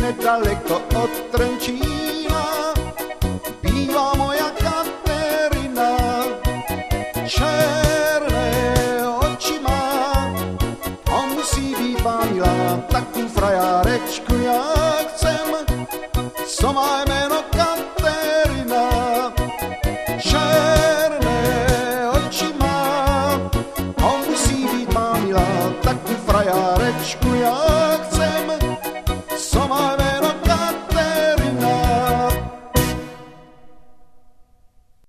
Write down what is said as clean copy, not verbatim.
nedaleko od Trenčína bývá moja Katerina. Černé oči má, on musí být milá, takú frajárečku